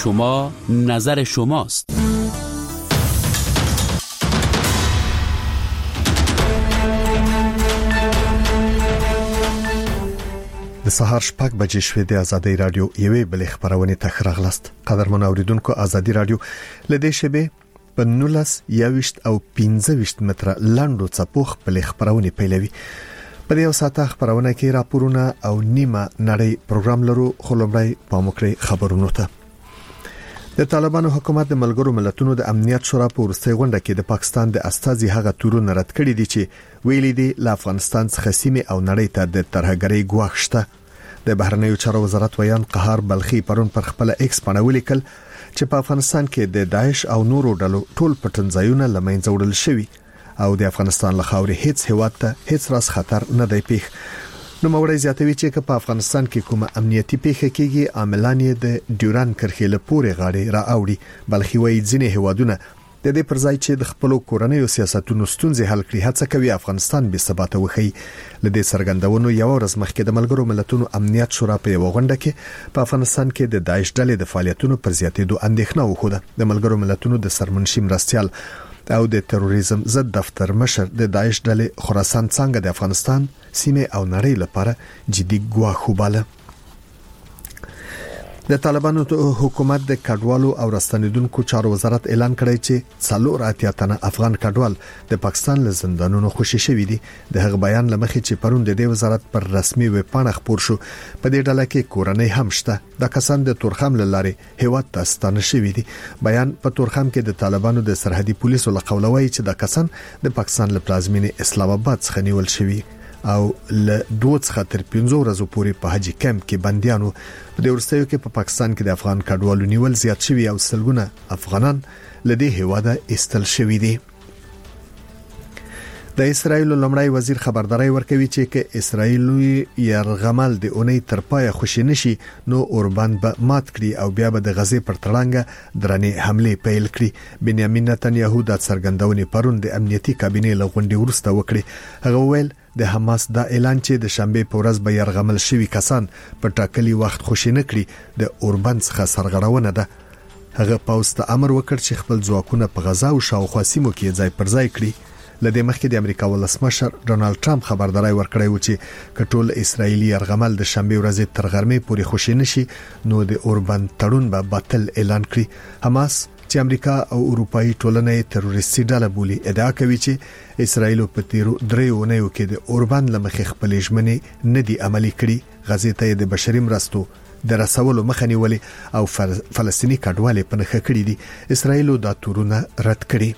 شما نظر شماست. د سهار شپږ بجې شوې د ازادي رادیو یوې بلې خبرونه ته راغلاست. قدرمن اوریدونکو، ازادي رادیو لدې شبه په 19 21 او 15 متره لاندو څپوخ بلې خبرونه پیلوي. په دې ساعته خبرونه کې راپورونه او نیمه نړۍ پروګرام لرو. خلومړی پاموکري خبرونه ته. د طالبانو حکومت د ملګرو ملتونو د امنیت شورا په ورستۍ غونډه کې د پاکستان د استازي هغه تورونه رد کړي دي چې ویلي دي له افغانستان څخه سیمه او نړۍ ته د ترهګرۍ ګواښ شته. د بهرنیو چارو وزارت ویان قهار بلخي پرون پر خپل ایکس باندې ولیکل چې په افغانستان کې د داعش او نورو ډلو ټول پټنځایونه لمنځه وړل شوي او د افغانستان له خاورې هیڅ هیواد ته هیڅ راس خطر نه دی پیښ. نو موري زیاتوي چې په افغانستان کې کومه امنیتي پیښه کېږي عاملان یې د ډیوران کرښې له پورې غاړې را اوړي. بلخي وایي ځینې هیوادونه د دې پرځای چې د خپل کورنیو سیاستونو ستونزې حل کړي هڅه کوي افغانستان به ثبات وخی. لدې سرګندونو یو ورځ مخکې د ملګرو ملتونو امنیت شورا په یو غونډه کې په افغانستان کې د داعش ډلې د فعالیتونو پر زیاتېدو اندېښنه وښوده. د ملګرو ملتونو د سرمنشي مرستيال او د تروریزم ضد دفتر مشر د داعش ډلې خراسان څنګه د افغانستان سیمه او نړۍ لپاره جدي ګواښ وباله. د طالبانو حکومت د کډوالو او راستنیدونکو چارو وزارت اعلان کړی چې 4 تنه افغان کډوال د پاکستان له زندانونو خوشي شوي دي. د هغه بیان لمخې چې پرون د دې وزارت پر رسمي ویب پاڼه خپور شو په دې ډله کې کورنۍ هم شته. د کسان د تورخم لاري هیواد ته ستانه شوي دي. بیان په تورخم کې د طالبانو د سرحدي پولیسو لقولوي چې د کسان د پاکستان له پلازمینې اسلام آباد څخه نیول شوي او له 2 څخه تر 15 ورځې پورې په حجي کمپ کې بنديانو. د ورستیو کې په پاکستان کې د افغان کډوالو نیول زیات شوي او سلګونه افغانان لدې هواده استل شوي دي. د اسرایل لومړی وزیر خبرداري ورکوي چې کې اسرایل يرغمل د اونۍ تر پای خوشی نشي نو اوربان به مات کړي او بیا به د غزې پر تړانګه درنې حمله پیل کړي. بنیامین نتنیاهو د څرګندونې پرون د امنیتي کابینې لغونډې ورسته وکړي. هغه ویل د حماس دا اعلان چې د شنبه په ورځ به يرغمل شوي کسان په ټاکلي وخت خوشی نه کړي د اوربان څخه سرغړونه ده. هغه پاوسته امر وکړ چې خپل ځواکونه په غزا او شاوخوا سیمو کې ځای پر ځای کړي. لدې مخکې د امریکا ولسمشر ډونالد ټرمپ خبرداري ورکړی و چې کټول اسرایلی يرغمل د شنبه ورځ تر غرمې پورې خوشی نشي نو د اوربان تړون به باطل اعلان کړي. حماس چې امریکا او اروپאי ټولنې تروریستي ډله بولي ادعا کوي چې اسرایل په تیرو 3 اونیو کې د اوربان لمخې خپل ژمنې نه دي عملي کړي. غزې ته د بشري مرستو د رسولو مخه نیولې او فلسطینی کډوالې په نخښه کړې دي. اسرایل دا تورونه رد کړي.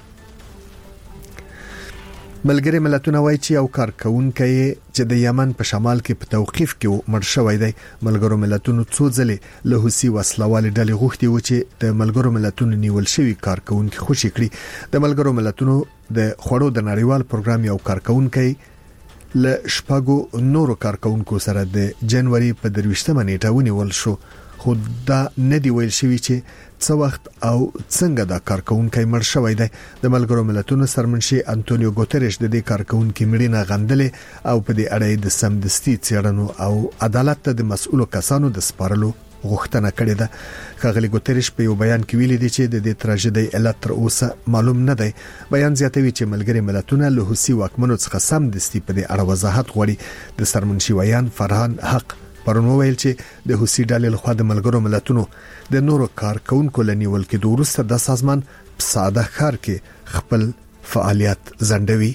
ملګری ملتونه وایي چې یو کارکونکي چې د یمن په شمال کې په توقيف کې مړ شوی دی. ملګرو ملتونو څو ځله له حوثي وسلوال ډلې غوښتي و چې د ملګرو ملتونو نیول شوی کارکونکي خوشي کړي. د ملګرو ملتونو د خوړو د نړیوال پروګرام یو کارکونکي له شپږو نورو کارکونکو سره د جنوري په 23مه نیټه ونیول شو. خو دا نه دی ویل شوی چې څه وخت او څنګه دا کارکونکي مړ شوی دی. د ملګرو ملتونو سرمنشي انټونیو ګوتریش د دې کارکونکي مړینه غندلې او په دې اړه د سمدستي څېړنو او عدالت ته د مسؤلو کسانو د سپارلو غوښتنه کړې ده. ښاغلي ګوتریش په یو بیان کې ویلي دی چې د دې تراژیدي علت تر اوسه معلوم نه دی. بیان زیاتوي چې ملګری ملتونه له حوثي واکمنو څخه سمدستي په دې اړه وضاحت غواړي. د سرمنشي ویان فرهان حق پرون ویل چې د حوثي ډلې لخوا د ملګرو ملتونو د نورو کارکونکو لنیول کې د وروسته د سازمان په ساده ښار کې خپل فعالیت ځنډوي.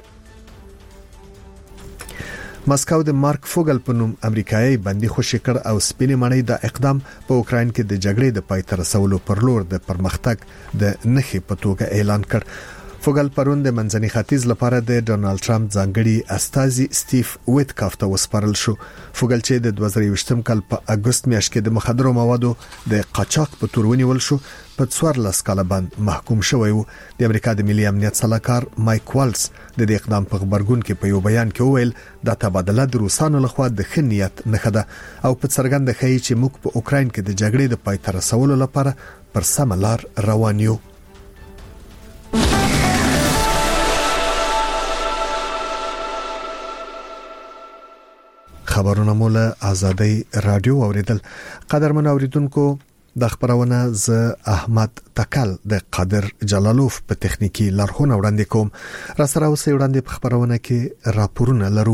مسکو د مارک فوګل په نوم امریکایي بندي خوشی کړ او سپینې مړی د اقدام په اوکراین کې د جګړې د پای ته رسولو پر لور د پرمختګ د نخې په توګه اعلان کړ. فوګل پرون د منځني ختیځ لپاره د ډونالد ټرمپ ځانګړي استازي سټیف ویټکاف ته وسپارل شو. فوګل چې د 2023 کال په اگست میاشت کې د مخدرو موادو د قاچاق په تور ونیول شو په 14 کال باندې محکوم شوی و. د امریکا د ملي امنیت صلاحکار مایک والز د دې اقدام په خبرګون کې په یو بیان کې وویل دا تبادله د روسانو لخوا د خنیت نه خده او په څرګنده ښیي چې موږ په اوکراین کې د جګړې د پای ته رسولو لپاره پر سم لار روان یو. خبرونه مولا آزادی رادیو اوریدل. قدرمن اوریدونکو د خبرونه ز احمد تکل د قادر جلالوف په تخنیکی لارښوونه وړاندې کوم. را سره اوسې وړاندې په خبرونه کې راپورونه لرو.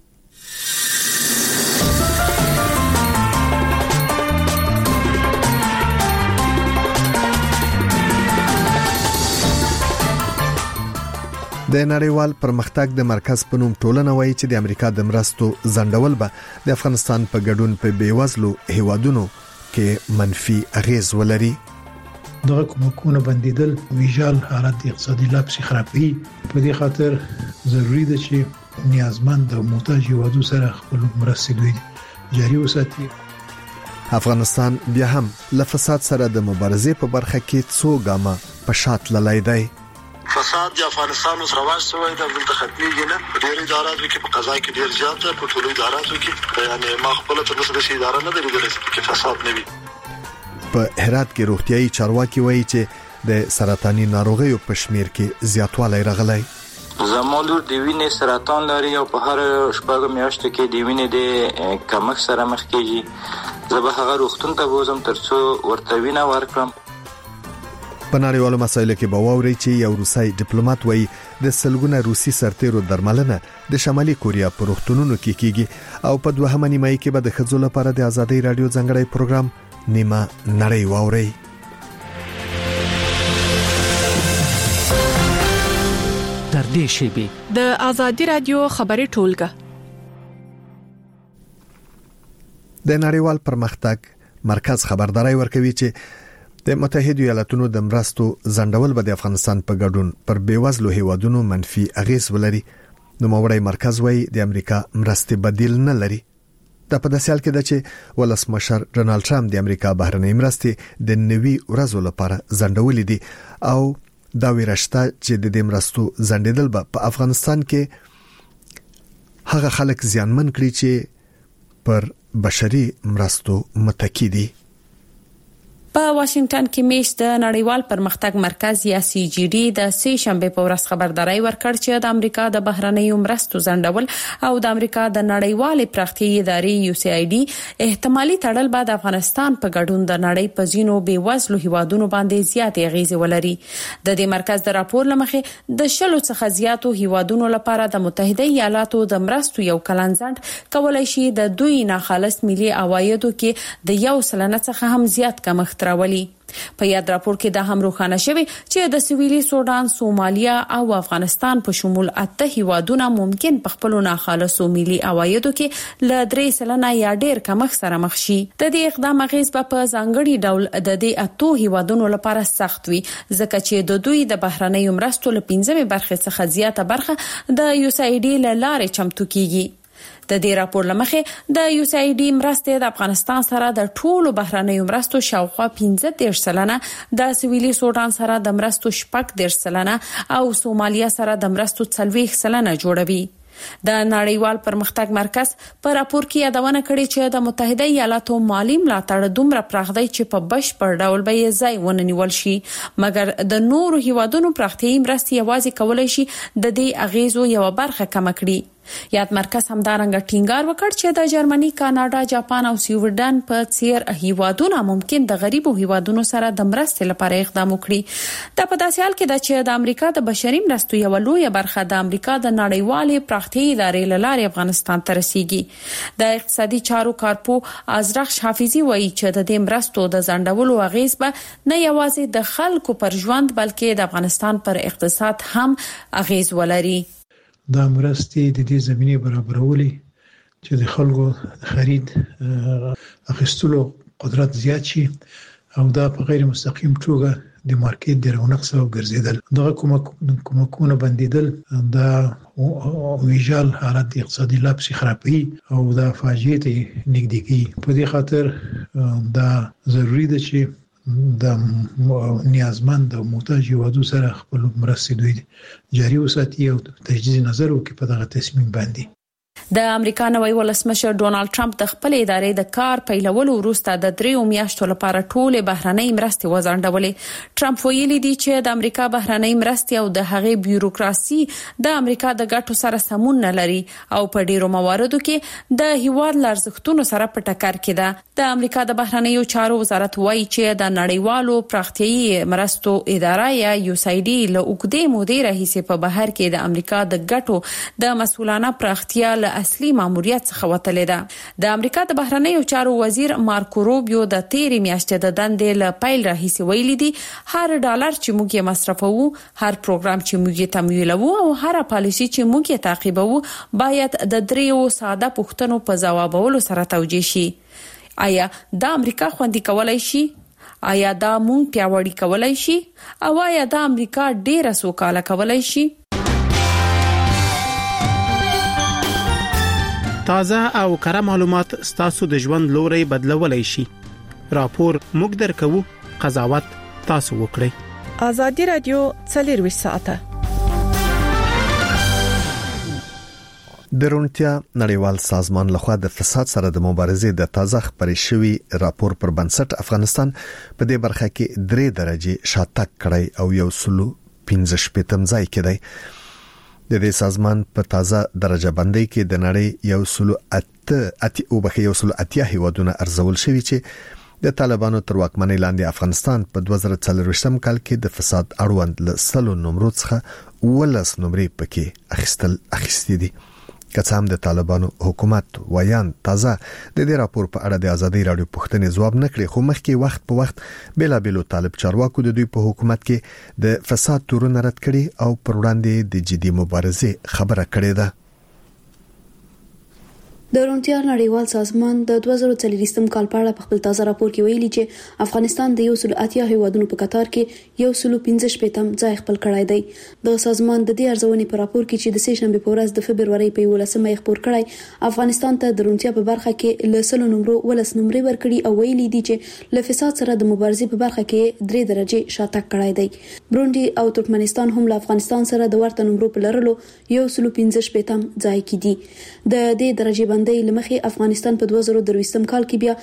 د نړیوال پرمختګ د مرکز په نوم ټولنه وایي چې د امریکا د مرستو ځنډول به د افغانستان په ګډون په بیوزلو هیوادونو کې منفي اغیز ولري. دغه کومکونه بندیدل ویژال حالت اقتصادي لاپسې خرابوي. په دې خاطر ضروری ده چې نیازمند او محتاج هیوادو سره خپل مرستې دوی جاري وساتي. افغانستان بیا هم له فساد سره د مبارزې په برخه کې څو ګامه په شاته لای دی. فساد د افغانستان اوس رواج شوی د دلته ختميږي نه. ډېر اداراتو کې په قضا کې ډېر زیات ده. په ټولو اداراتو کې یعنی ما خپل تر اوسه د اداره نه درلودل چې فساد نه وي. په هرات کې روغتيایي چارواکي وایي چې د سرطاني ناروغیو په شمیر کې زیاتوالی راغلی. زموږ د وینې سرطان لري او په هر شپږ میاشتو کې د وینې د کمښت سره مخ کیږي. زه به هغه روغتون ته بوزم ترڅو ورته وینه ورکړم. په نړیوالو مسایلو کې به واوري چې یو روسي ډیپلوماټ وایي د سلګونه روسي سرتیرو درملنه د شمالي کوریا په روغتونونو کې کیږي. او په دوهمه نیمه کې به د ښځو لپاره د ازادي رادیو ځنګړی پروګرام نیمه نړۍ واوري. در دې شیبه د ازادي رادیو خبري ټولګه د نړیوال پرمختګ مرکز خبرداري ورکوي چې د متحده ایالاتونو د مرستو ځنډول به د افغانستان په ګډون پر بیوزلو هیوادونو منفي اغیز ولري. نو موړی مرکز وایي د امریکا مرستې بدیل نه لري. د په داسې حال کې ده چې ولسمشر ډونالد ټرمپ د امریکا بهرنۍ مرستې د نوي ورځو لپاره ځنډولې دي او دا ویرشته چې د دې مرستو ځنډېدل به په افغانستان کې هغه خلک زیانمن کړي چې پر بشري مرستو متکی دي. په واشنگټن کې میش د نړیوال پرمختګ مرکز یا سی جی ډي د سه شنبه په ورځ خبرداري ورکړ چې د امریکا د بهرنیو مرستو ځنډول او د امریکا د نړیوالې پراختیايي ادارې یو سی آی ډي احتمالي تړل بعد افغانستان په ګډون د نړۍ په ځینو بیوزلو هیوادونو باندې زیات اغیز ولري. د دې مرکز د راپور لمخې د شلو څخه زیاتو هیوادونو لپاره د متحده ایالاتو د مرستو یو کلن ځنډ کولای شي د دوی ناخالص ملي عوایدو کې د 1% څخه هم زیات کمښت راولي. په یاد راپور کې دا هم روښانه شوی چې د سویلي سودان، سومالیا او افغانستان په شمول 8 هیوادونه ممکن په خپل ناخالصو ملي عوایدو کې ل 3% یا ډیر کمښت سره مخ شي. د دې اقدام اغیز په ځانګړي ډول د دې 8 هیوادونو لپاره سخت وي ځکه چې د دوی د بهرنیو مرستو له 15 برخه څخه زیاته برخه د یو سی آی ډي له لارې چمتو کیږي. د دې راپور لمخې د یو سی آی ډي مرستې د افغانستان سره د ټولو بهرنیو مرستو شاوخوا 15% د سویلي سودان سره د مرستو 14% او سومالیا سره د مرستو 40% جوړوي. د نړیوال پرمختګ مرکز په راپور کې یادونه کړې چې د متحده ایالاتو مالی ملاتړ دومره پراخ دی چې په بشپړ ډول به یې ځای ونیول شي، مګر د نورو هیوادونو پراختیايي مرستې یوازې کولای شي د دې اغیزو یو برخه کم کړي. یاد مرکز همدارنګه ټینګار وکړ چې د جرمني، کاناډا، جاپان او سویډن په څیر هیوادونه ممکن د غریبو هیوادونو سره د مرستې لپاره اقدام وکړي. دا په داسې حال کې ده چې د امریکا د بشري مرستو یو لویه برخه د امریکا د نړیوالې پراختیايي ادارې له لارې افغانستان ته رسیږي. د اقتصادي چارو کارپو ازرخ حافظي وایي چې د دې مرستو د ځنډولو اغیز به نه یوازې د خلکو پر ژوند بلکې د افغانستان پر اقتصاد هم اغیز ولري. دا مرستې د دې زمینه برابرولې چې د خلکو خرید اخیستلو قدرت زیات شي او دا په غیر مستقیم توګه د مارکیټ د رونق سبب ګرځیدل. دغه کومکونه بندیدل دا ویژال حالت اقتصادي لاپسې خرابوي او دا فاجعه ته نږدې کوي. په دې خاطر دا ضروری ده چې د نیازمند او محتاج هیوادو سره خپل مرستې دوی جاري وساتي او تجدید نظر وکړي په دغه تصمیم باندې. د امریکا نوی ولسمشر ډونالد ټرمپ د خپل ادارې د کار پیلولو وروسته د 3 میاشتو لپاره ټول بهرنۍ مرستې وځنډولې. ټرمپ ویلي دی چې د امریکا بهرنۍ مرستې او د هغې بیوروکراسي د امریکا د ګټو سره سمون نه لري او په ډیرو مواردو کې د هیواد لارښتونو سره په ټکر کې ده. د امریکا د بهرنیو چارو وزارت وایي چې د نړیوالو پراختیایي مرستو اداره یا USAID له اوږدې مودې راهیسې په بهر کې د امریکا د ګټو د مسؤلانه پراختیا له اصلي ماموریت څخه وتلې ده. د امریکا د بهرنیو چارو وزیر مارکو روبیو د 13 میاشتې د دندې له پیل راهیسې ویلي دي هر ډالر چې موږ یې مصرفوو، هر پروګرام چې موږ یې تمویلوو او هر پالیسي چې موږ یې تعقیبوو باید د 3 ساده پوښتنو په ځوابولو سره توجیه شي. آیا دا امریکا خوندي کولای شي؟ آیا دا مونږ پیاوړی کولای شي؟ او آیا دا امریکا ډیره سوکاله کولای شي؟ تازه او کره معلومات ستاسو د ژوند لوري بدلولای شي. راپور موږ درکوو، قضاوت تاسو وکړئ. آزادي رادیو 24 ساعته. د روڼتیا نړیوال سازمان لخوا د فساد سره د مبارزې د تازه خبرې شوی راپور پر بنسټ افغانستان په دې برخه کې 3 درجه شاتګ کړی او 115 ځای کې دی. د دې سازمان په تازه درجه بندۍ کې د نړۍ 180 هیوادونه ارزول شوی چې د طالبانو تر واکمنۍ لاندې افغانستان په 2024 کال کې د فساد اړوند له 100 نمرو څخه 19 نمرې پکې اخیستې دي. کڅام د طالبانو حکومت ویان تازه د دې راپور په اړه د آزادي رادیو پوښتنې ځواب نکړي، خو مخکې وخت په وخت بیلابیلو طالب چارواکو د دوی په حکومت کې د فساد تورونه رد کړي او پر وړاندې د جدي مبارزې خبره کړې ده. د روڼتیا نړیوال سازمان د 2024 کال په اړه په خپل تازه راپور کې ویلي چې افغانستان د 180 هیوادونو په قطار کې 115 ځای خپل کړای دی. د سازمان د دې ارزونې په راپور کې چې د سه شنبه په ورځ د فبرवरी په 18مه خبر کړای افغانستان ته د روڼتیا په برخه کې له 100 نمرو 19 نمرې ورکړي او ویلي دي چې له فساد سره د مبارزې په برخه کې 3 درجه شاتګ کړای دی. بروندي او ترکمنستان هم له افغانستان سره د ورته نمرو په لرلو 115 ځای کې دي. د دې درجه بندۍ لمخې افغانستان په 2023 کال کې بیا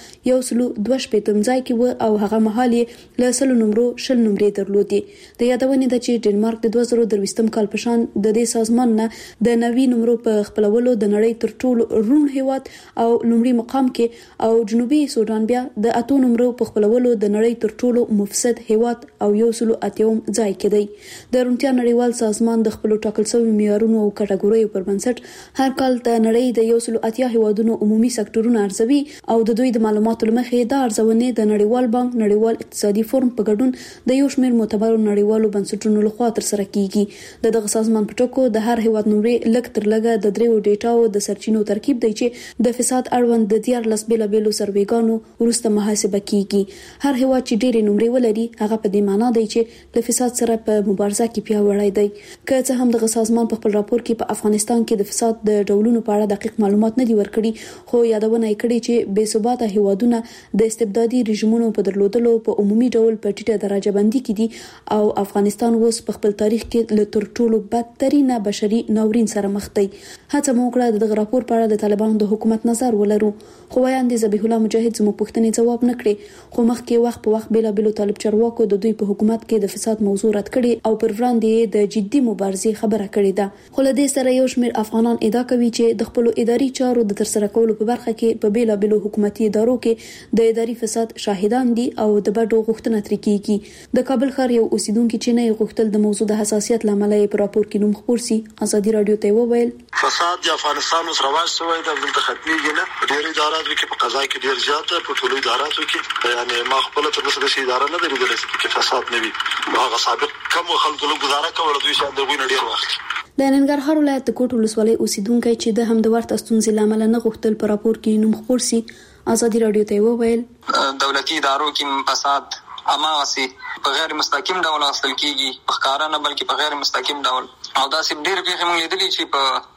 122 ځای کې و او هغه مهال یې له 100 نمرو 20 نمرې درلودې. د یادونې ده چې ډنمارک د 2023 کال په شان د دې سازمان نه د 90 نمرو په خپلولو د نړۍ تر ټولو روڼ هیواد او لومړي مقام کې او جنوبي سودان بیا د 8 نمرو په خپلولو د نړۍ تر ټولو مفسد هیواد او 180 ځای کې دی. د روڼتیا نړیوال سازمان د خپل ټاکل شوی معیارونو او کټګوریو پر بنسټ هر کال د نړۍ د 180 هیوادونو عمومي سکتورونه ارزوي او د دوی د معلوماتو لمخې د ارزونې د نړیوال بانک، نړیوال اقتصادي فورم په ګډون د یو شمېر معتبرو نړیوالو بنسټونو لخوا تر سره کیږي. دغه سازمان په ټکو د هر هیواد نمرې لږ تر لږه د 3 ډیټاو د سرچینو ترکیب دی چې د فساد اړوند د 14 بیلابیلو سروېګانو ورسته محاسبه کیږي. هر هیواد چې ډېرې نمرې ولري هغه په دې معنی دی چې د فساد سره په مبارزه کې پیاوړی دی. که څه هم دغه سازمان په خپل راپور کې په افغانستان کې د فساد د ډولونو په اړه دقیق معلومات نه دي ورکړي، خو یادونه یې کړې چې بې ثباته هیوادونه د استبدادي رژیمونو په درلودلو په عمومي ډول په ټیټه درجه بندي کې دي او افغانستان اوس په خپل تاریخ کې له تر ټولو بدترینه بشري ناورین سره مخ دی. هڅه مو وکړه دغه راپور په اړه د طالبانو د حکومت نظر ولرو، خو وایاندې ذبیح الله مجاهد زموږ پوښتنې ځواب نه کړې، خو مخکې وخت په وخت بیلابیلو طالب چارواکو د دوی په حکومت کې د فساد موضوع رد کړي او پر وړاندې د جدي مبارزې خبره کړې ده. خو له دې سره یو شمېر افغانان ادعا کوي چې د خپل اداري چارو د ترسره کولو په برخه کې په بیلابیلو حکومتي ادارو کې د اداري فساد شاهدان دي او د بډو غوښتنه ترې کیږي. د کابل ښار یو اوسیدونکو چې نه غوښتل د موضوع د حساسیت لامل یې په راپور کې نوم خبر سي آزادي رادیو ته وویل فساد د افغانستان اوس رواج شوی د دلته ختميږي نه. ډېر ادارات کې په قضا کې ډېر زیات په ټولو اداراتو کې یعنی ما خپل تر اوسه د اداره نه درېدل چې فساد نه وي. هغه سابق کوم خلکو له گزاره کوله دوی شان د غوښنه ډېر وخت. د ننګرهار ولایت د کوټ ولسوالۍ اوسیدونکو چې د هم د ورته ستونزې لامل نه غوښتل په راپور کې نوم خبر سي آزادي رادیو ته وویل دولتي ادارو کې فساد اماوسي په غیر مستقیم ډول حاصل کیږي، په ښکارا نه بلکې په غیر مستقیم ډول. او دا سیم ډېر به موږ لیدلی چې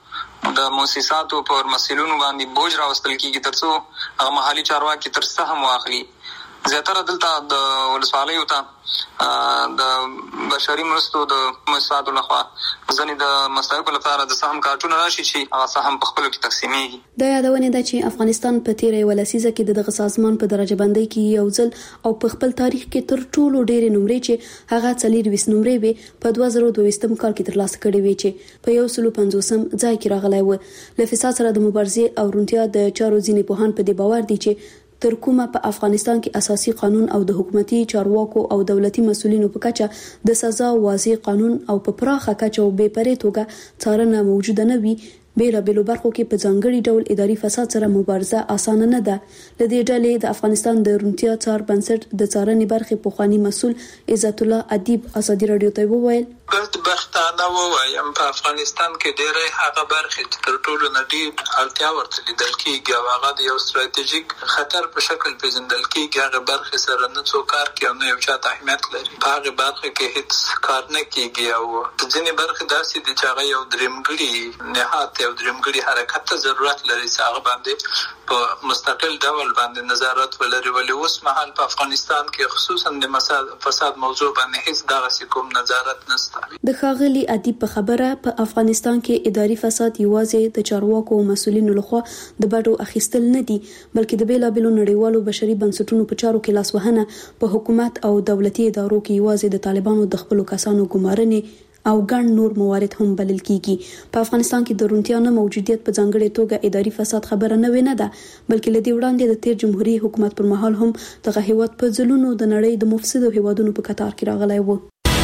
په د مؤسساتو پر مسؤلینو باندې بوج راوستل کیږي ترڅو هغه محلي چارواکي تر څه هم واخلي زیاتره دلته د ولسوالیو ته د بشري مرستو د مساعدو لخوا ځنې د مستحقو لپاره د سهم کارتونه راشي چې هغه سهم په خپلو کې تقسیمېږي. دا یادونه ده چې افغانستان په تیره یوه لسیزه کې دغه سازمان په درجه بندۍ کې یو ځل او په خپل تاریخ کې تر ټولو ډېرې نمرې چې هغه 24 نمرې به په 2022 کال کې ترلاسه کړې وې چې په 150 ځای کې راغلی و. له فساد سره د مبارزې او روڼتیا د چارو ځینې پوهان په دې باور دي چې تر کومه په افغانستان کې اساسي قانون او د حکومتي چارواکو او دولتي مسؤلینو په کچه د سزا واضح قانون او په پراخه کچه او بې پرې توګه څارنه موجوده نه وي، بیلابېلو برخو کې په ځانګړي ډول اداري فساد سره مبارزه اسانه نه ده. لدې ډلې د افغانستان د روڼتیا څار بنسټ د څارنې برخې پخوانی مسؤل عزت الله ادیب ازادي رادیو ته وویل بدبختانه وایم په افغانستان کې ډېرې هغه برخې چې تر ټولو نه ډېر اړتیا ورته لیدل کېږي او هغه د یو ستراتیژیک خطر په شکل پیژندل کېږي. هغه برخې سره نه څوک کار کوي او نه یو چاته اهمیت لري. په هغه برخه کې هیڅ کار نه کېږي او ځینې برخې داسې دي چې هغه یو درېمګړي نهاد یو درېمګړي حرکت ته ضرورت لري چې هغه باندې په مستقل ډول باندې نظارت ولري. ولې اوس مهال په افغانستان کې خصوصا د فساد موضوع باندې هیڅ دغه کوم نظارت نشته. د ښاغلي ادیب په خبره په افغانستان کې اداري فساد یوازې د چارواکو او مسؤلینو لخوا د بډو اخیستل نه دي، بلکې د بیلابېلو نړیوالو بشري بنسټونو په چارو کې لاسوهنه په حکومت او دولتي ادارو کې یوازې د طالبانو د خپلو کسانو ګمارنې او ګڼ نور موارد هم بلل کیږي. په افغانستان کې د روڼتیا نه موجودیت په ځانګړې توګه اداري فساد خبره نه وینه ده، بلکې لدی وړاندې د تیر جمهوریت حکومت پر مهال هم دغه هیواد په ځلونو د نړۍ د مفسدو هیوادونو په کتار کې راغلی و.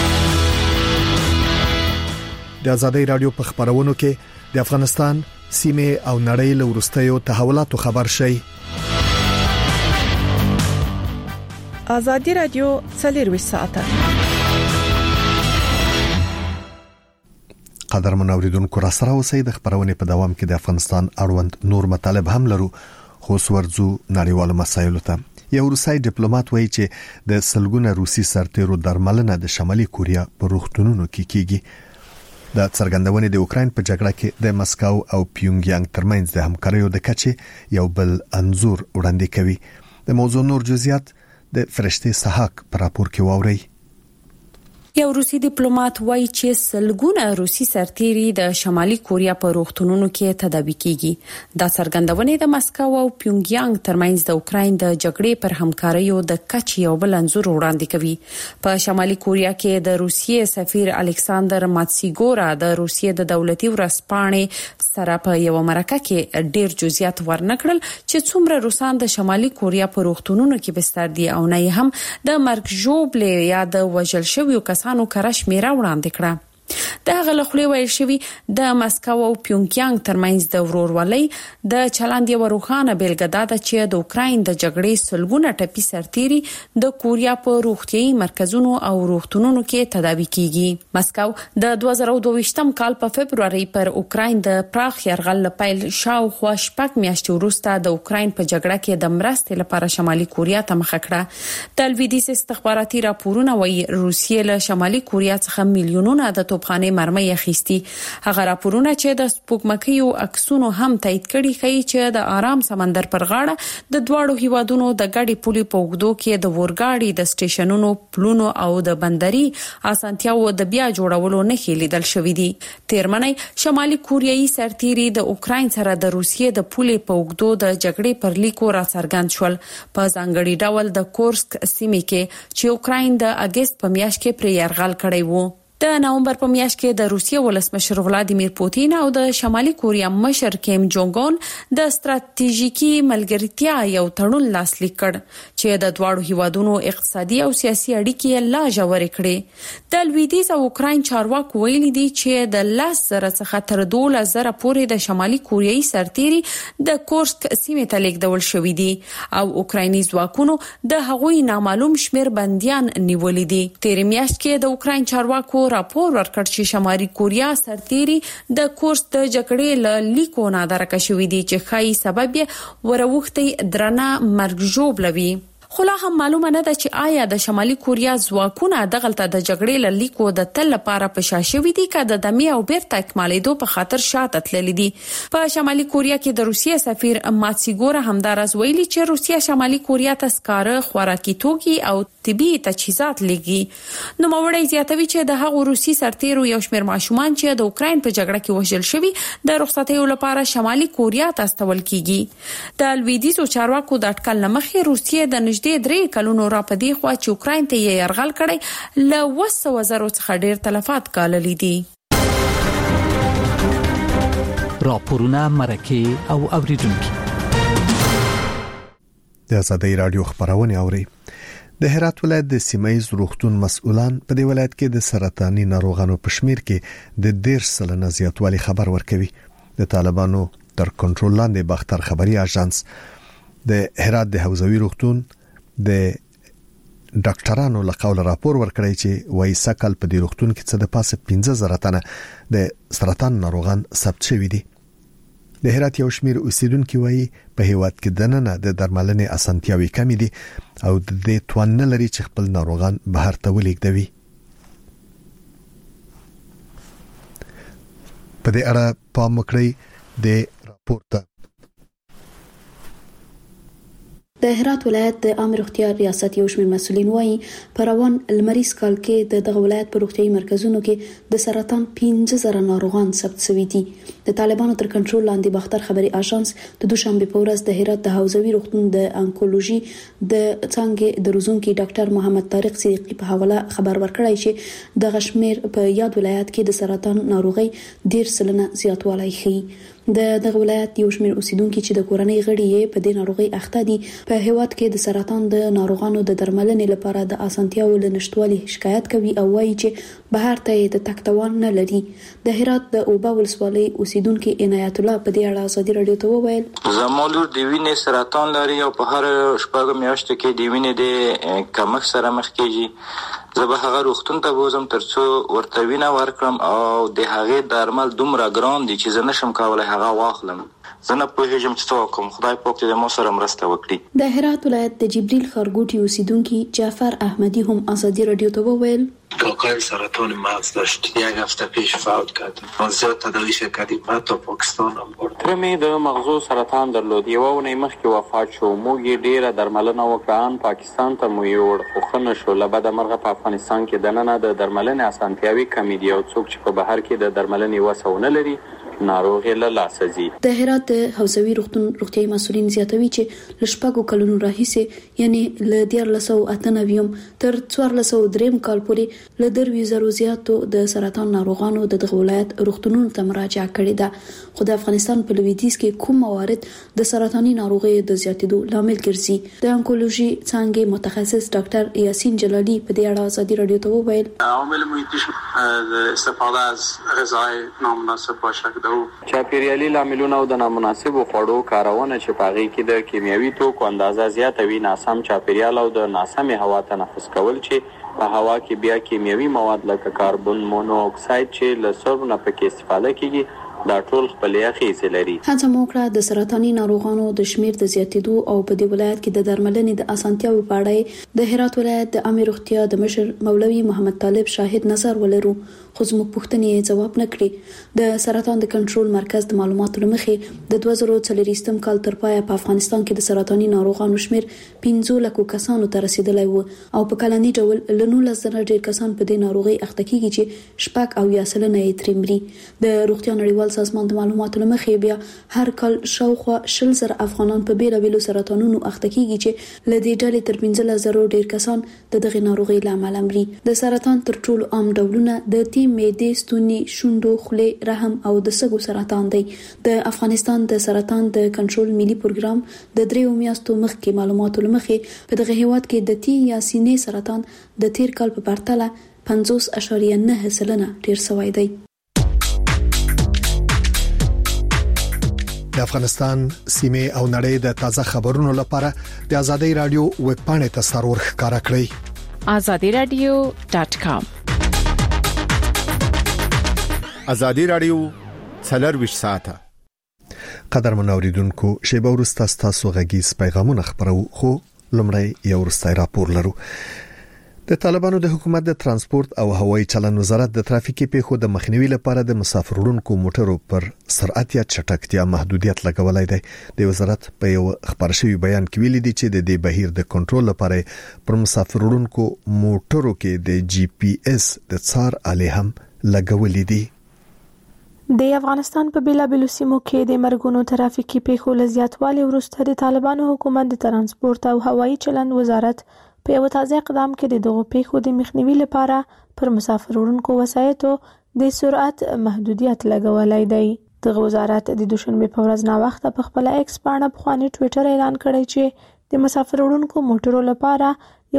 د آزادۍ رادیو په خبرونو کې د افغانستان سیمه او نړۍ له وروستیو تحولاتو خبر شي. آزادۍ رادیو 24 ساعته. قدرمن اوریدونکو را سره اوسئ. د خبرونې په دوام کې د افغانستان اړوند نور مطالب هم لرو، خو ورځو نړیوالو مسایلو ته. یو روسي ډیپلوماټ وایي چې د سلګونه روسي سرتیرو درملنه د شمالي کوریا په روغتونونو کې کیږي. د څرګندونې د اوکرين په جګړه کې د مسکو او پیونګیانګ ترمنځ د همکاریو د کچې یو بل انزور وړاندې کوي. د موضوع نور جزئیات د فرشتي سحاق پر راپور کې واوري. یو روسي ډیپلوماټ وایي چې سلګونه روسي سرتیري د شمالي کوریا په روغتونونو کې تداوي کیږي. دا څرګندونه د مسکو او پیونګیانګ ترمنځ د اوکرين د جګړې پر همکاریو د کچې یو بل انزور وړاندې کوي. په شمالي کوریا کې د روسیې سفیر الکساندر ماتسیګورا د روسیې د دولتي ورسپانې سره په یو مرکه کې ډېر جزئیات ورنکړل چې څومره روسان د شمالي کوریا په روغتونونو کې بستر دي او نه هم د مرګ ژوبلې یا د وژل شویو کسانو کره شمیره وړاندې کړه. د هغه لخوا ویل شوی د مسکو او پیونګیانګ ترمنځ د ورورولۍ د چلند یو روښانه بیلګه ده چې د اوکرين د جګړې سلګونه ټپي سرتیري د کوریا په روغتيایي مرکزونو او روغتونونو کې تداوي کیږي. مسکو د 2022 کال په فبرवरी پر اوکرين د پراخ يرغل لپاره شاوخوا شپږ میاشتې وروسته د اوکرين په جګړه کې د مرستې لپاره شمالي کوریا ته مخه کړه. تلویزیوني استخباراتي راپورونه وایي روسیې له شمالي کوریا څخه میلیونونه د توپخانه مرمۍ اخیستي. هغه راپورونه چې د سپوږمکیو عکسونو هم تایید کړي ښیي چې د آرام سمندر پر غاړه د دواړو هیوادونو د ګډي پولي په اوږدو کې د ورګاړي د سټیشنونو پلونو او د بندري اسانتیاو د بیا جوړولو نښې لیدل شوې دي. تیرمنۍ شمالي کوریایي سرتیري د اوکرين سره د روسیې د پولي په اوږدو د جګړې پر لیکو را څرګند شول. په ځانګړي ډول د کورسک سیمې کې چې اوکرين د اگست په میاشت کې پر یرغل کړی وو. د نومبر په میاشت کې د روسیې ولسمشر ولادیمیر پوتین او د شمالي کوریا مشر کیم جونګ اون د ستراتیژیکي ملګرتیا یو تړون لاسلیک کړ چې د دواړو هیوادونو اقتصادي او سیاسي اړیکې لا ژورې کړې. د لویدیځ او اوکرين چارواکو ویلي دي چې د 10,000 څخه تر 12,000 پورې د شمالي کوریایي سرتیري د کورسک سیمې ته لیږدول شوې دي او اوکرایني ځواکونو د هغوی نامعلوم شمیر بنديان نیولې دي. تیر میاشت کې د اوکرين چارواکو راپور ورکړ چې شمالي کوریا سرتیري د کورس د جګړې له لیکو نادرکه شوې دي چې خای سبب وروختي درنه مرګ ژوبلوي. خو لا هم معلومه نه ده چې آیا د شمالي کوریا ځواکونه دغلطه د جګړې للیکو د تل لپاره په شاشوي دي که د دمي او بیرته اکمالېدو په خاطر شاته تللي دي. په شمالي کوریا کې د روسیې سفیر ماتسیګور همدارز ویلي چې روسیا شمالي کوریا ته سکاره خوراکي توکي او طبي تجهیزات لګي. نو موړی زیاتوي چې د هغو روسي سرتیرو یو شمېر ماشومان چې د اوکراین په جګړه کې وژل شوي د رخصتیو لپاره شمالي کوریا ته استول کیږي. د لویدیځو چارواکو د اټکل لمخې روسیې د نږدې 3 کلونو راپدې خوا چې اوکراین ته یې یرغل کړی له 200,000 څخه ډیر تلفات کاللي دي. راپورونه مرکه او اوریدونکو د ازادي رادیو خبرونه اوري. د هرات ولایت د سیمایز روغتون مسؤلان په دې ولایت کې د سرطاني ناروغانو په شمیر کې د 10% زیاتوالی خبر ورکوي. د طالبانو تر کنټرول لاندې باختر خبري اژانس د هرات د حوزوي روغتون د ډاکټرانو له قوله راپور ورکړی چې وایي سکل په دې روغتون کې څه د پاسه 15,000 تنه د سرطان ناروغان ثبت شوي دي. د هرات یو شمیر اوسیدونکو وایي په هیواد کې دننه د درملنې اسانتیاوي کمی دي او د دې توان نه لري چې خپل ناروغان بهر ته ولېږدوي. په دې اړه پام وکړئ د راپور ته. د هرات ولایت د عامه روغتیا ریاست یو شمېر مسؤلین وایي په روان لمریز کال کې د دغه ولایت په روغتیايي مرکزونو کې د سرطان 15,000 ناروغان ثبت شوي دي. د طالبانو تر کنټرول لاندې باختر خبري اژانس د دوشنبه په ورځ د هرات د حوزوي روغتون د انکولوژي د څنګه د روزونکو ډاکټر محمد طارق صدیقي په حواله خبر ورکړی چې د غشمیر په یاد ولایت کې د سرطان ناروغي 10% زیاتوالی ښیي. د دغه ولایت یو شمېر اوسیدونکو چې د کورنۍ غړي یې په دې ناروغي اخته دي په هیواد کې د سرطان د ناروغانو د درملنې لپاره د اسانتیاو لنشټوالي شکایت کوي او وایي چې بهر ته د تکتوان نه لري. د هرات د اوبا ولسوالۍ اوسیدونکو عنایت الله په دې اړه ازادي رادیو ته وویل زموږ د وینې سرطان لري او په هر شپږ میاشتو کې د وینې د کمښت سره مخ کیږي. زه به هغه روغتون ته بوزم ترڅو ورته وینه ورکړم او د هغې درمل دومره ګران دي چې زه نشم کولای هغه واخلم. زه نه پوهیږم چې څه وکړم. خدای پاک دې مو سره مرسته وکړي. د هرات ولایت د جبریل خارګوټي اوسیدونکو جعفر احمدی هم ازادي رادیو ته وویل کاکای سرطان مغز داشت. یک هفته پیش فوت کرد. زیاد تداویش کردیم حتی پاکستان هم برد. ترمي د مغزو سرطان درلود. یو ونې مخکې وفات شو. موږ یې ډیره درملنه وکړه. پاکستان ته مو یوړ خو ښه نه شو. له بده مرغه په افغانستان کې دننه د درملنې اسانتیاوي کمې دي او څوک چې په بهر کې د درملنې وسه ونه لري ناروغ له لاسه ځي. د هرات د حوزوي روغتون روغتیايي مسؤلین زیاتوي چې له شپږو کلونو راهیسې یعنی له 1998 تر 1403 کال پورې له 2000 زیاتو د سرطان ناروغانو د دغه ولایت روغتونونو ته مراجعه کړې ده. خو د افغانستان په لویدیځ کې کوم موارد د سرطاني ناروغیو د زیاتېدو لامل ګرځي. د انکولوژي څنګه متخصص ډاکټر یاسین جلالی په دې اړه ازادي رادیو ته وویل عوامل محیطي د استفاده از غذای نامناسب باشه چاپیریالي لاملونه او د نامناسبو خوړو کارونه چې پاغي کې د کیمیاوي توکو اندازه زیاته وي، ناسم چاپیریال او د ناسمې هوا تنفس کول چې په هوا کې بیا کیمیاوي مواد لکه کاربن مونو اکساید چې له سور نه پکې استفاده کیږي دا ټول خپل اغیزې لري. هڅه موکړه د سرطاني ناروغانو د شمیر د زیاتېدو او په دې ولایت کې د درملنې د اسانتیاو په اړه د هرات ولایت د عامه روغتیا د مشر مولوي محمد طالب شاهد نظر ولرو، خو زموږ پوښتنې جواب نه کړي. د سرطان د کنټرول مرکز د معلوماتو لمخې د 2024 کال تر پایه په افغانستان کې د سرطاني ناروغانو شمیر 15 لک کسانو ته رسیدلی و او په کلني ډول له 19,000 ډیر کسان په دې ناروغي اخته کیږي چې شپږ او یا سلنه یې ترمري. د روغتیا نړیوال سازمان د معلوماتو لمخې بیا هر کال شاوخوا 20,000 افغانان په بیلابیلو سرطانونو اخته کیږي چې له دې ډلې تر 15,000 ډیر کسان د دغه ناروغي لامل مري. د سرطان تر ټولو عام ډولونه د معدې، ستوني، شونډو، خولې، رحم او د سږو سرطان دی. د افغانستان د سرطان د کنټرول ملي پروګرام د 3 میاشتو مخکې معلوماتو لمخې په دغه هیواد کې د تی یا سینې سرطان د تیر کال په پرتله 50.9% ډیر شوی دی. د افغانستان سیمه او نړۍ د تازه خبرونو لپاره د ازادي رادیو ویب پاڼه ته سرور ښکارا کړئ azadiradio.com. ازادي رادیو 24 ساعته. قدر منوریدونکو شیبه ورسته تاسو غږیز پیغامونه خبرو خو لومړی یو ورستای راپور لرو. د طالبانو د حکومت د ترانسپورت او هوایي چلند وزارت د ترافیکي پیښو د مخنیوي لپاره د مسافر وړونکو موټرو پر سرعت یا چټکتیا محدودیت لګولای دی. د وزارت په یو خبر شوی بیان کې ویلي دي چې د دې بهیر د کنټرول لپاره پر مسافر وړونکو موټرو کې د جی پی ایس د څار آلې هم لګولې دي. د افغانستان په بیلابیلو سیمو کې د مرګونو ترافیکي پیښو لزیاتوالي وروسته د طالبانو حکومت د ترانسپورت او هوایي چلند وزارت په یو تازه اقدام کې د دغو پیښو د مخنیوي لپاره پر مسافر وړونکو وسایطو د سرعت محدودیت لګولای دی. دغه وزارت د دوشنبه په ورځ نا وخت په خپل ایکس باندې په خواني ټوئیټر اعلان کړی چې د مسافر وړونکو موټرو لپاره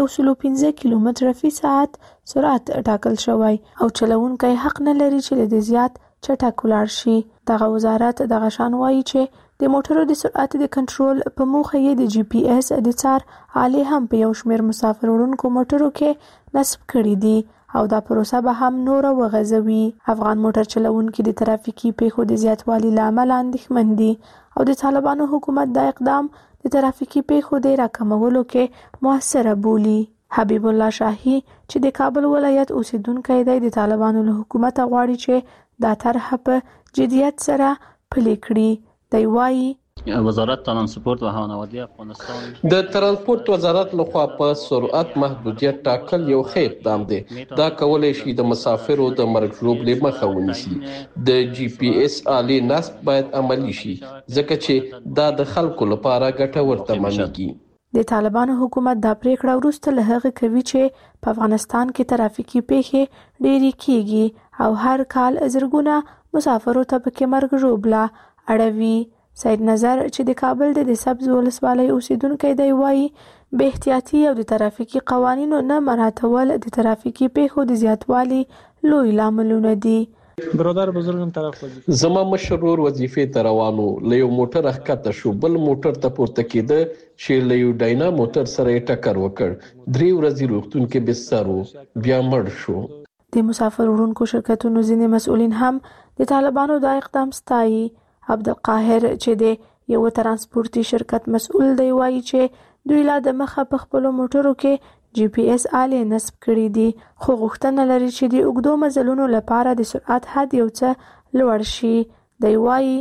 115 کیلومتر فی ساعت سرعت ټاکل شوی او چلوونکی حق نه لري چې د زیات چټک ولاړ شي. دغه وزارت دغه شان وایي چې د موټرو د سرعت د کنټرول په موخه یې د جی پی ایس د څار آلې هم په یو شمېر مسافر وړونکو موټرو کې نصب کړي دي او دا پروسه به هم نور وغځوي. افغان موټر چلوونکي د ترافیکي پیښو د زیاتوالي لامل اندېښمن دي او د طالبانو حکومت دا اقدام د ترافیکي پیښو د راکمولو کې موثره بولي. حبیب الله شاهی چې د کابل ولایت اوسیدونکی دی د طالبانو له حکومت غواړي چې دا طرح په جدیت سره پلي کړي. دی وايي وزارت ترانسپورت و هوایی افغانستان د ترانسپورت وزارت لخوا په سرعت محدودیت ټاکل یو ښه اقدام دی. دا کولای شي د مسافرو د مرګ ژوبلې مخه ونیسي. د جی پی ایس آلې نصب باید عملی شي ځکه چې دا د خلکو لپاره ګټور تمامېږي. د طالبانو حکومت دا پریکړه وروسته له هغه کوي چې په افغانستان کې ترافیکي پیښې ډېرې کیږي او هر کال زرګونه مسافرو ته پکې مرګ ژوبله اړوي. سید نظر چې د کابل د سبز ولسوالۍ اوسیدونکی دی وايي به احتیاطي او د ترافیکي قوانینو نه مراعاتول د ترافیکي پیښو د زیاتوالي لوی لاملونه دي. برادر بزرګم طرف وظیفه زما مشرور وظیفې ته روانو له یو موټر ښکته شو بل موټر ته پورته کېده چې له یو ډاینا موټر سره یې ټکر وکړ. 3 ورځې روغتون کې بستر و بیا مړ شو. د مسافر وړونکو شرکتونو ځینې مسؤلین هم د طالبانو دا اقدام ستایي. عبدالقاهر چې د یو ترانسپورتي شرکت مسؤل دی وايي چې دوی لا د مخه په خپل موټرو کې جی پی ایس آلې نصب کړي دي خو غوښتنه لري چې د اوږدو مزلونو لپاره د سرعت حد یو څه لوړ شي. دی وايي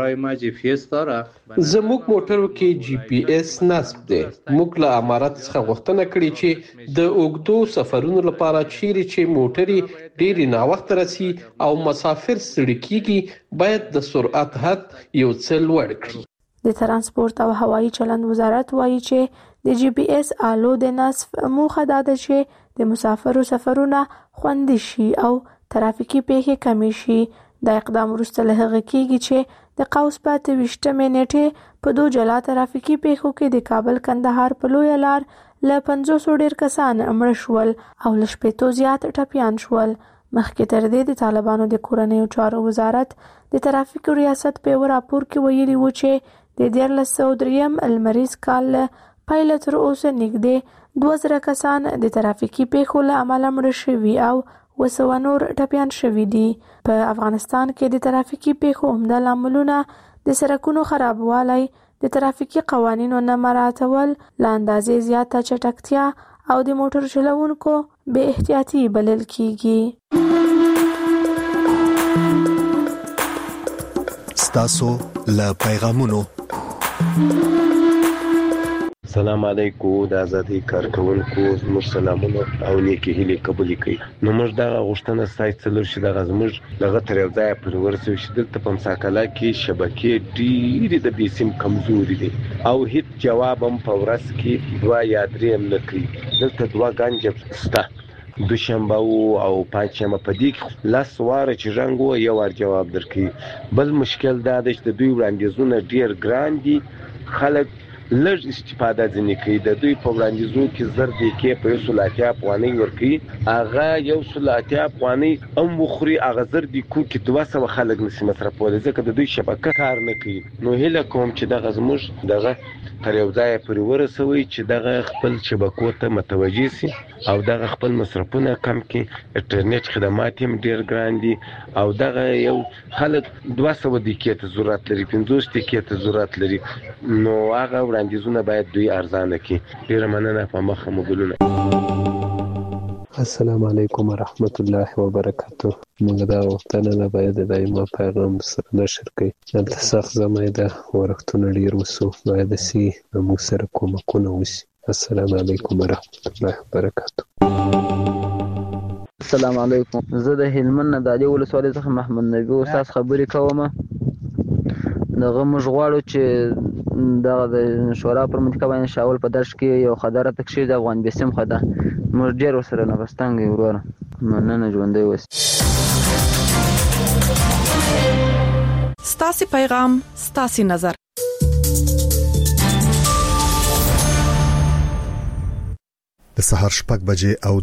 زموږ موټرو کې جی پی ایس نصب دی. موږ له امارات څخه غوښتنه کړې چې د اوږدو سفرونو لپاره چیرې چې موټرې ډېرې ناوخت راسي او مسافر ستړي کیږي باید د سرعت حد یو څه لوړ کړي. د ترانسپورت او هوایي چلند وزارت وایي چې د جی پی ایس آلو د نصب موخه دا ده چې د مسافرو سفرونه خوندي شي او ترافیکي پیښې کمې شي. دا اقدام وروسته له هغه کېږي چې د قوس په 28 نیټې په 2 جلا ترافیکي پیښو کې د کابل کندهار په لویه لار له 500 ډیر کسان مړه شول او له 80 زیات ټپیان شول. مخکې تر دې د طالبانو د کورنیو چارو وزارت د ترافیکو ریاست په یو راپور کې ویلي و چې د 1303 المریز کال پایله تر اوسه نږدې 2000 کسان د ترافیکي پیښو له امله مړه شوي او وسو نور ټپیان شوي دي. په افغانستان کې د ترافیکي پیښو عمده لاملونه د سړکونو خرابوالی، د ترافیکي قوانینو نه مراعاتول، له اندازې زیاته چټکتیا او د موټر چلوونکو بې احتیاطي بلل کیږي. ستاسو له پیغامونو السلام علیکم. د ازادي کارکونکو زموږ سلامونه او نیکی هیلې قبول کړئ. نو موږ دا غوښتنه ستاسو لور شي د زموږ دغه تر یو ځای پر ورسو شي دلته په مساکله کې شبکې ډېری د بیسیم کمزوري دي او هیڅ جواب هم په ورس کې 2 یا 3 نه کوي. دلته 2 غنجب ستا دوشنبه او پنځشنبه په دې کې لاس واره چې رنګ و یو ور جواب درکړي. بل مشکل دا دی چې د دوی وړاندیزونه ډېر ګران دي. خلک لږ استفاده ځنې کوي. د دوی په وړاندیزو کې زر دی کې په 180 افغانۍ ورکوي. هغه 180 افغانۍ هم وخوري. هغه زر دی کو کې 200 خلک نشي مصرفولی ځکه د دوی شبکه کار نه کوي. نو هیله کوم چې دغه زموږ دغه تر یو ځای پورې ورسوي چې دغه خپل شبکو ته متوجه سي او دغه خپل مصرفونه کم کړي. انټرنیټ خدمات هم ډېر ګران دي او دغه یو خلک 200 دقیقې ته ضرورت لري، 50 دقیقې ته ضرورت لري. نو هغه وړاندیزونه باید دوی ارزانه کړي. ډیره مننه. په مخه مګلونه. السلام علیکم ورحمت الله وبرکاته. موږ دا وختونه نه باید د دایمه پیغام سره نشر کړي. دلته سخت زمای ده ورختونه ډیر وسو باید سي موږ سره کومکونه وسی. السلام علیکم ورحمت الله وبرکاته. السلام علیکم. زه د هلمند نه د علي ولسوالۍ څخه محمد نبی استاد خبرې کوم. دغه موږ غواړو چې دغه د شورا پر منطقه باندې شاول په درش کې یو خبره تکشیر د افغان بسم خدا موږ ډیر وسره نه بستانګي وروره مننه ژوندۍ وس. ستاسو پیغام ستاسو نظر. د سهار 6 بجې او